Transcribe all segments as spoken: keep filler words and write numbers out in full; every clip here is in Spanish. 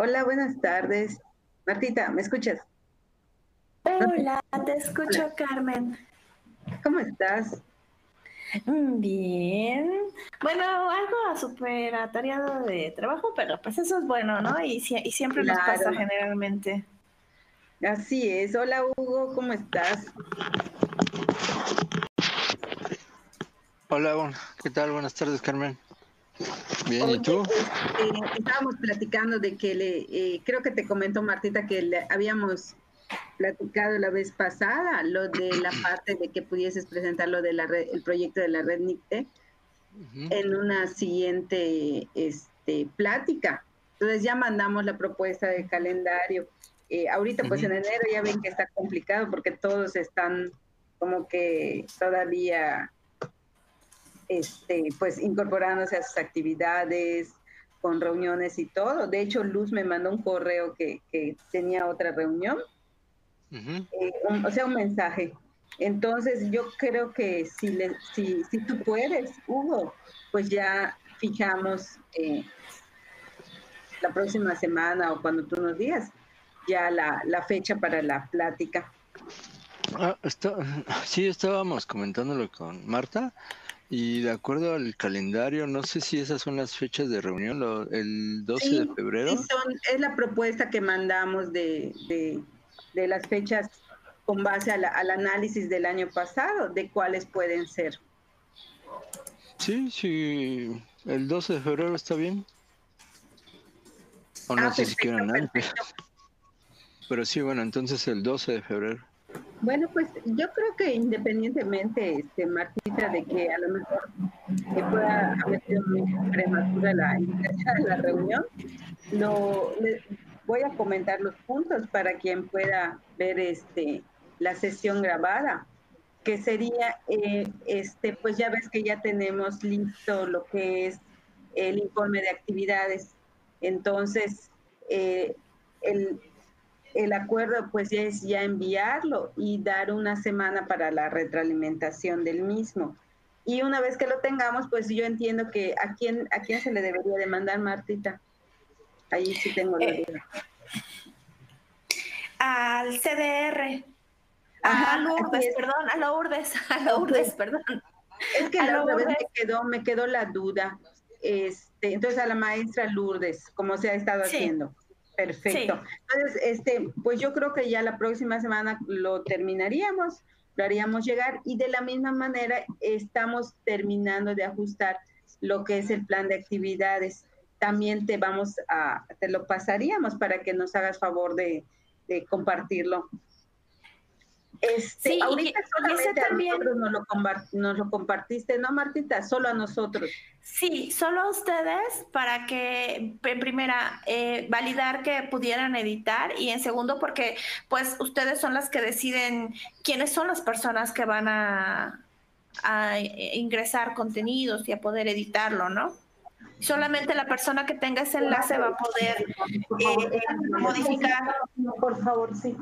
Hola, buenas tardes. Martita, ¿me escuchas? No te- Hola, te Hola, escucho, Carmen. ¿cómo estás? Mm, Bien. Bueno, algo súper atareado de trabajo, pero pues eso es bueno, ¿no? Y, sie- y siempre nos pasa Claro, generalmente. así es. Hola, Hugo, ¿cómo estás? Hola, bon- ¿qué tal? Buenas tardes, Carmen. Bien, ¿y Oye, tú? este, estábamos platicando de que le, eh, creo que te comentó Martita que le habíamos platicado la vez pasada lo de la parte de que pudieses presentar lo de la red, el proyecto de la red NICTE Ujú, en una siguiente este, plática. Entonces ya mandamos la propuesta de calendario. Eh, ahorita pues en ujú. enero ya ven que está complicado porque todos están como que todavía este, pues incorporándose a sus actividades, con reuniones y todo. De hecho, Luz me mandó un correo que, que tenía otra reunión, Ujú. eh, un- o sea, un mensaje. Entonces, yo creo que si, le, si, si tú puedes, Hugo, pues ya fijamos eh, la próxima semana o cuando tú nos digas ya la, la fecha para la plática. Ah, está- sí, estábamos comentándolo con Marta y de acuerdo al calendario, no sé si esas son las fechas de reunión, lo- el doce de Sí, sí febrero. son, es la propuesta que mandamos de, de, de las fechas con base a la- al análisis del año pasado, de cuáles pueden ser. Sí, sí, el doce de febrero está bien, o no Ah, sé si perfecto, quieran antes, perfecto. pero sí, bueno, entonces el doce de febrero. Bueno, pues yo creo que independientemente, este, Martita, de que a lo mejor eh, pueda haber sido muy prematura la invitación a la reunión, lo, le- voy a comentar los puntos para quien pueda ver este, la sesión grabada, que sería, eh, este, pues ya ves que ya tenemos listo lo que es el informe de actividades. Entonces, eh, el, el acuerdo pues ya es ya enviarlo y dar una semana para la retroalimentación del mismo. Y una vez que lo tengamos, pues yo entiendo que a quién, a quién se le debería de mandar, Martita. Ahí sí tengo la Eh, duda. Al C D R, a Ajá, así Lourdes, es. perdón, a Lourdes, a Ok. Lourdes, perdón, Es que a la otra vez Lourdes. me quedó, me quedó la duda. Este, entonces a la maestra Lourdes, como se ha estado Sí, haciendo. Perfecto. sí. Entonces, este, pues yo creo que ya la próxima semana lo terminaríamos, lo haríamos llegar y de la misma manera estamos terminando de ajustar lo que es el plan de actividades. También te vamos a, te lo pasaríamos para que nos hagas favor de, de compartirlo. Este, Sí, ahorita y, y ese solamente a también. nosotros nos lo, compa- nos lo compartiste, ¿no, Martita? Solo a nosotros. Sí, solo a ustedes para que, en primera, eh, validar que pudieran editar y en segundo, porque pues ustedes son las que deciden quiénes son las personas que van a, a ingresar contenidos y a poder editarlo, ¿no? Solamente la persona que tenga ese enlace va a poder Por eh, favor, esta niña está haciendo- modificar. por favor, sí.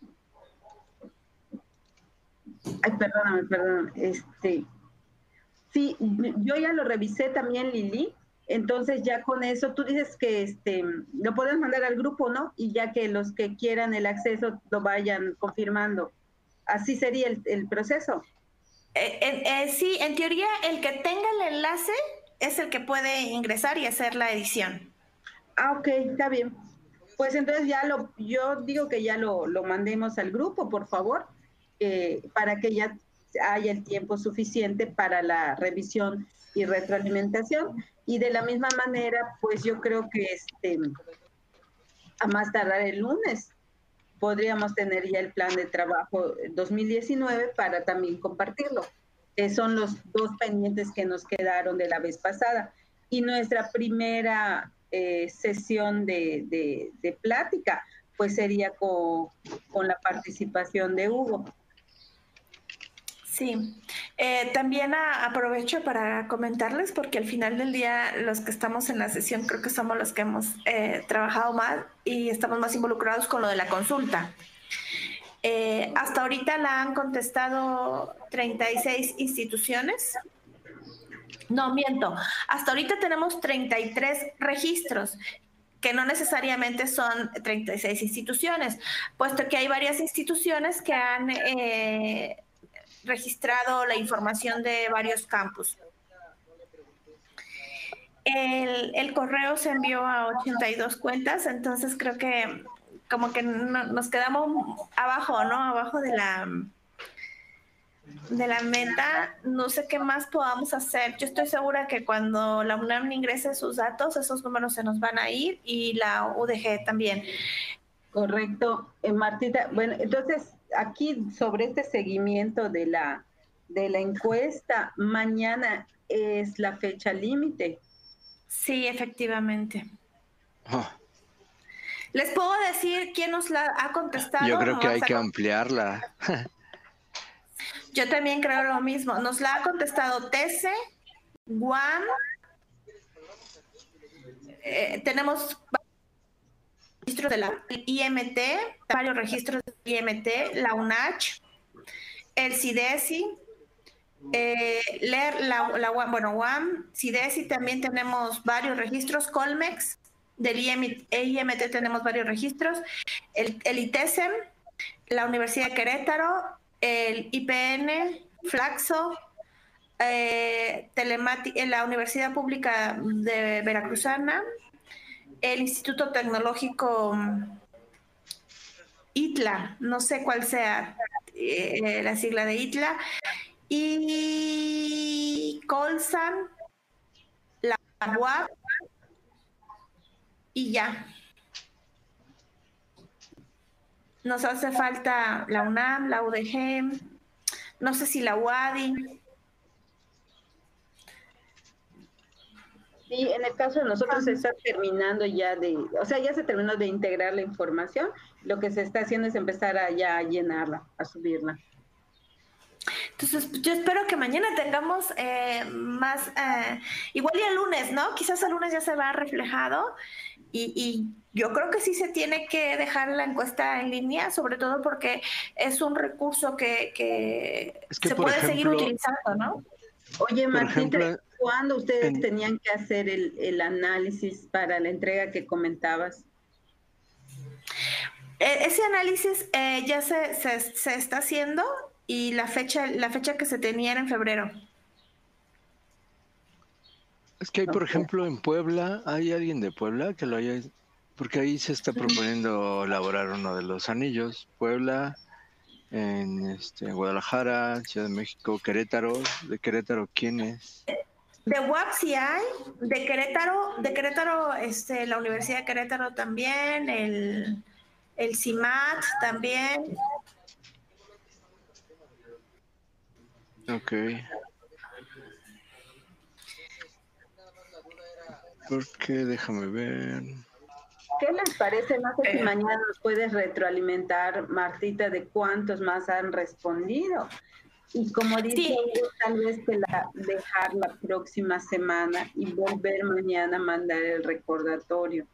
Ay, perdóname, perdóname. Este, sí, yo ya lo revisé también, Lili. Entonces ya con eso tú dices que este lo puedes mandar al grupo, ¿no? Y ya que los que quieran el acceso lo vayan confirmando. Así sería el, el proceso. Eh, eh, eh, sí, en teoría, el que tenga el enlace es el que puede ingresar y hacer la edición. Ah, ok, está bien. Pues entonces ya lo, yo digo que ya lo, lo mandemos al grupo, por favor, eh, para que ya haya el tiempo suficiente para la revisión y retroalimentación. Y de la misma manera, pues yo creo que este, a más tardar el lunes podríamos tener ya el plan de trabajo dos mil diecinueve para también compartirlo. Que son los dos pendientes que nos quedaron de la vez pasada. Y nuestra primera eh, sesión de, de, de, plática, pues sería con, con la participación de Hugo. Sí, eh, también a, aprovecho para comentarles porque al final del día los que estamos en la sesión creo que somos los que hemos eh, trabajado más y estamos más involucrados con lo de la consulta. Eh, hasta ahorita la han contestado treinta y seis instituciones. No, miento. Hasta ahorita tenemos treinta y tres registros que no necesariamente son treinta y seis instituciones, puesto que hay varias instituciones que han eh, registrado la información de varios campus. El, el correo se envió a ochenta y dos cuentas, entonces creo que como que no, nos quedamos abajo, ¿no? Abajo de la de la meta. No sé qué más podamos hacer. Yo estoy segura que cuando la UNAM ingrese sus datos, esos números se nos van a ir, y la U D G también. Correcto, eh, Martita. Bueno, entonces aquí sobre este seguimiento de la de la encuesta, mañana es la fecha límite. Sí, efectivamente. Oh, ¿Les puedo decir quién nos la ha contestado? yo creo No que vamos hay a que con- ampliarla. Yo también creo lo mismo. Nos la ha contestado T E S E, U A M, eh, tenemos registros de la I M T, varios registros de I M T, la UNACH, el CIDESI, eh, leer la, la U A M, bueno, U A M, CIDESI también tenemos varios registros, Colmex, del I M T tenemos varios registros, el, el I T E S E M, la Universidad de Querétaro, el I P N, Flaxo, eh, Telemati- la Universidad Pública de Veracruzana, el Instituto Tecnológico I T L A, no sé cuál sea eh, la sigla de I T L A, y Colsan, la U A P, y ya. Nos hace falta la UNAM, la U D G, no sé si la U A D I. Sí, en el caso de nosotros se está terminando ya de, o sea, ya se terminó de integrar la información. Lo que se está haciendo es empezar a ya a llenarla, a subirla. Entonces, yo espero que mañana tengamos eh, más, eh, igual y el lunes, ¿no? Quizás el lunes ya se va reflejado, y, y yo creo que sí se tiene que dejar la encuesta en línea, sobre todo porque es un recurso que, que, Es que, se por puede seguir ejemplo, utilizando, ¿no? Oye, por Martita, ejemplo, ¿cuándo ustedes en, tenían que hacer el, el análisis para la entrega que comentabas? Eh, ese análisis eh, ya se, se, se está haciendo, y la fecha, la fecha que se tenía era en febrero. es que hay, por ejemplo, en Puebla, ¿hay alguien de Puebla que lo haya? Porque ahí se está proponiendo elaborar uno de los anillos. Puebla, en este, Guadalajara, Ciudad de México, Querétaro. ¿De Querétaro quién es? De U A P sí hay, de Querétaro, de Querétaro, este, la Universidad de Querétaro también, el, el CIMAT también. Ok. Porque déjame ver. ¿Qué les parece? No sé si Eh. mañana nos puedes retroalimentar, Martita, de cuántos más han respondido. Y como dice Sí. Hugo, tal vez que la, dejar la próxima semana y volver mañana a mandar el recordatorio.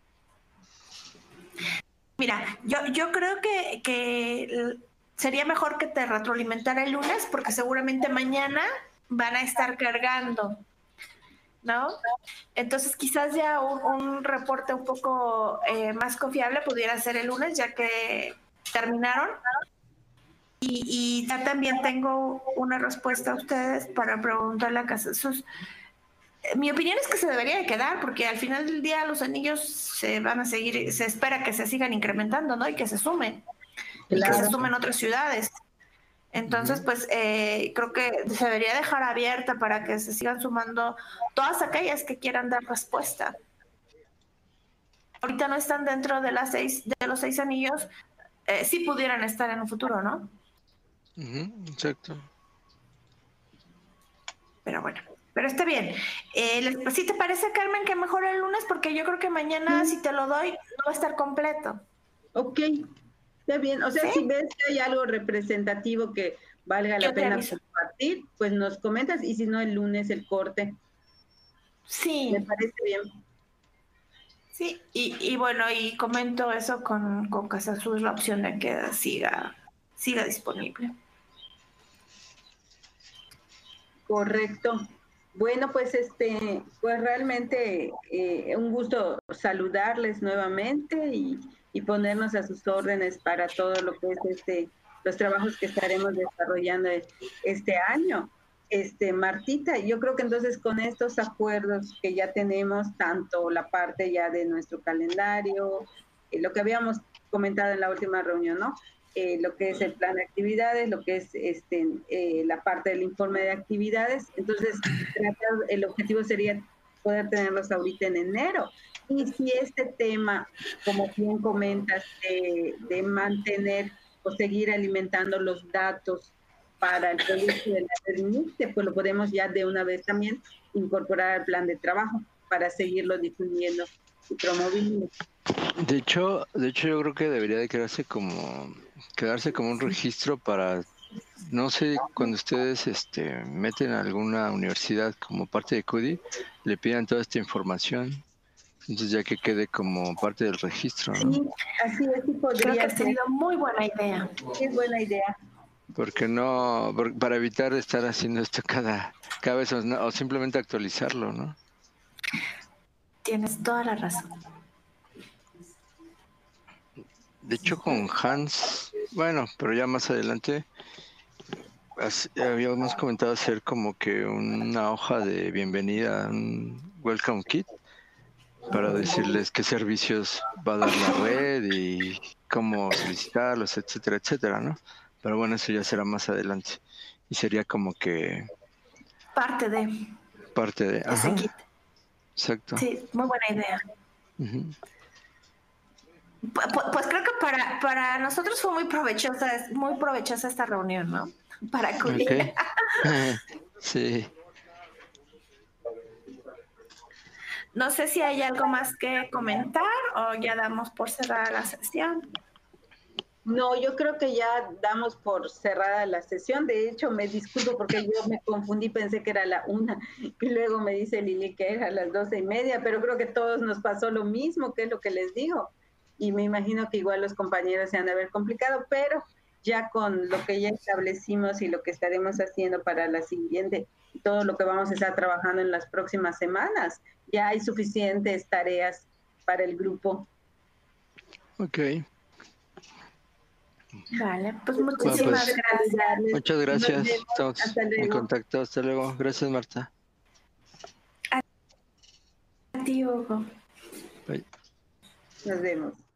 Mira, yo, yo creo que, que sería mejor que te retroalimentara el lunes, porque seguramente mañana van a estar cargando, ¿no? Entonces quizás ya un, un reporte un poco eh, más confiable pudiera ser el lunes, ya que terminaron. Y, y ya también tengo una respuesta a ustedes para preguntarle a casa. Sus, mi opinión es que se debería de quedar, porque al final del día los anillos se van a seguir, se espera que se sigan incrementando, ¿no? Y que se sumen, y que se Claro. sumen otras ciudades. Entonces, pues eh, creo que se debería dejar abierta para que se sigan sumando todas aquellas que quieran dar respuesta. Ahorita no están dentro de las seis, de los seis anillos, eh, sí pudieran estar en un futuro, ¿no? Uh-huh, exacto. Pero bueno, pero está bien. Eh, ¿Sí te parece, Carmen, que mejor el lunes? Porque yo creo que mañana, Sí. si te lo doy, no va a estar completo. Ok, está bien. O sea, ¿Sí? si ves que hay algo representativo que valga Yo la te pena aviso. compartir, pues nos comentas, y si no, el lunes el corte. Sí. Me parece bien. Sí, y, y bueno, y comento eso con, con Casa Azul, la opción de que siga, siga disponible. Correcto. Bueno, pues este, pues realmente eh, un gusto saludarles nuevamente y, y ponernos a sus órdenes para todo lo que es este, los trabajos que estaremos desarrollando este año. Este, Martita, yo creo que entonces con estos acuerdos que ya tenemos, tanto la parte ya de nuestro calendario, eh, lo que habíamos comentado en la última reunión, ¿no? Eh, lo que es el plan de actividades, lo que es este, eh, la parte del informe de actividades. Entonces, tratar, el objetivo sería poder tenerlos ahorita en enero. Y si este tema, como bien comentas, de, de mantener o seguir alimentando los datos para el proyecto de la Bernice, pues lo podemos ya de una vez también incorporar al plan de trabajo para seguirlo difundiendo y promoviendo. De hecho, de hecho yo creo que debería de quedarse como quedarse como un registro para, no sé, cuando ustedes este meten a alguna universidad como parte de CUDI, le pidan toda esta información, entonces ya que quede como parte del registro, ¿no? Sí, así es, sí Creo que podría ha ser. sido muy buena idea. Sí, es buena idea. Porque no, por- para evitar estar haciendo esto cada, cada vez o, no- o simplemente actualizarlo, ¿no? Tienes toda la razón. De hecho con Hans, bueno, pero ya más adelante as- habíamos comentado hacer como que una hoja de bienvenida, un welcome kit, para decirles qué servicios va a dar la red y cómo solicitarlos, etcétera, etcétera, ¿no? Pero bueno, eso ya será más adelante. Y sería como que Parte de parte de... ese Ajá, kit. exacto. Sí, muy buena idea. Ujú. Pu- pu- Pues creo que para, para nosotros fue muy provechosa, es- muy provechosa esta reunión, ¿no? Para CUDI. Ok. Sí. No sé si hay algo más que comentar o ya damos por cerrada la sesión. No, yo creo que ya damos por cerrada la sesión. De hecho, me disculpo porque yo me confundí, pensé que era la una y luego me dice Lili que era las doce y media, pero creo que todos nos pasó lo mismo, que es lo que les digo. Y me imagino que igual los compañeros se han de haber complicado, pero ya con lo que ya establecimos y lo que estaremos haciendo para la siguiente, todo lo que vamos a estar trabajando en las próximas semanas, ya hay suficientes tareas para el grupo. Ok. Vale, pues Bueno, muchísimas pues, gracias. muchas Nos gracias. vemos. Estamos Hasta en luego. contacto. Hasta luego. Gracias, Marta. A ti, Hugo. Bye. Nos vemos.